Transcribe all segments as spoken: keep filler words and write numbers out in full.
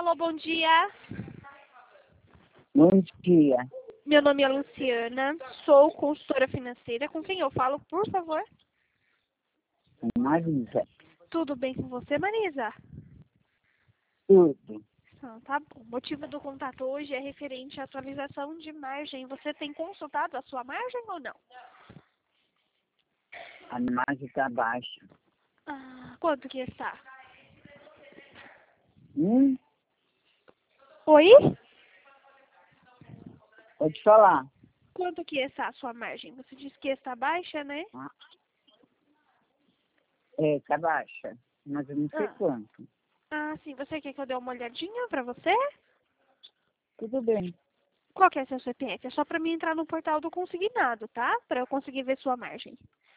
Alô, bom dia. Bom dia. Meu nome é Luciana, sou consultora financeira. Com quem eu falo, por favor? Marisa. Tudo bem com você, Marisa? Tudo. Ah, tá bom. O motivo do contato hoje é referente à atualização de margem. Você tem consultado a sua margem ou não? A margem está baixa. Ah, quanto que está? Hum? Oi? Pode falar. Quanto que está a sua margem? Você disse que está baixa, né? Ah, é, está baixa. Mas eu não sei Ah, quanto. ah, sim. Você quer que eu dê uma olhadinha pra você? Tudo bem. Qual que é seu C P F? É só pra mim entrar no portal do consignado, tá? Pra eu conseguir ver sua margem.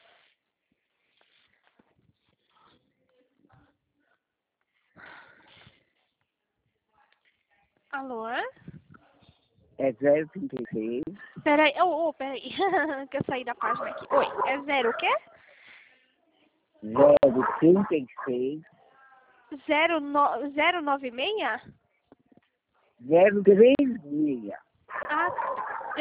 Alô? É zero trinta e seis, Peraí, oh, oh, peraí, que eu saí da página aqui. Oi, é zero o quê? zero trinta e seis, Zero, no, zero nove meia? zero três seis, Ah, tá.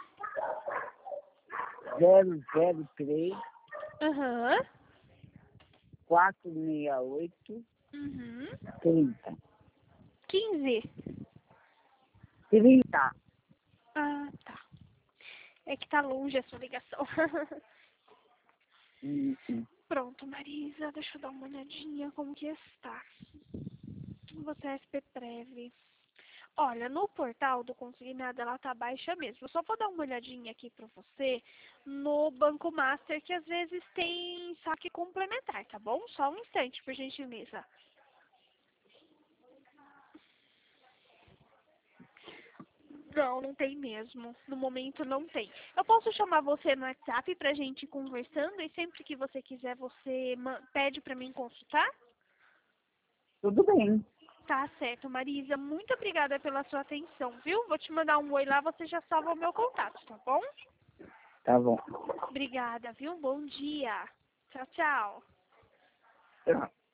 zero zero três, Aham. quatro seis oito, Uhum. trinta. quinze. trinta. Ah, tá. É que tá longe a sua ligação. Hum, hum. Pronto, Marisa, deixa eu dar uma olhadinha como que está. Você é S P Prev. Olha, no portal do consignado ela tá baixa mesmo. Eu só vou dar uma olhadinha aqui pra você no Banco Master, que às vezes tem saque complementar, tá bom? Só um instante, por gentileza. Não, não tem mesmo. No momento não tem. Eu posso chamar você no WhatsApp pra gente ir conversando e sempre que você quiser você ma- pede pra mim consultar? Tudo bem. Tá certo, Marisa. Muito obrigada pela sua atenção, viu? Vou te mandar um oi lá, você já salva o meu contato, tá bom? Tá bom. Obrigada, viu? Bom dia. Tchau, tchau. Tchau.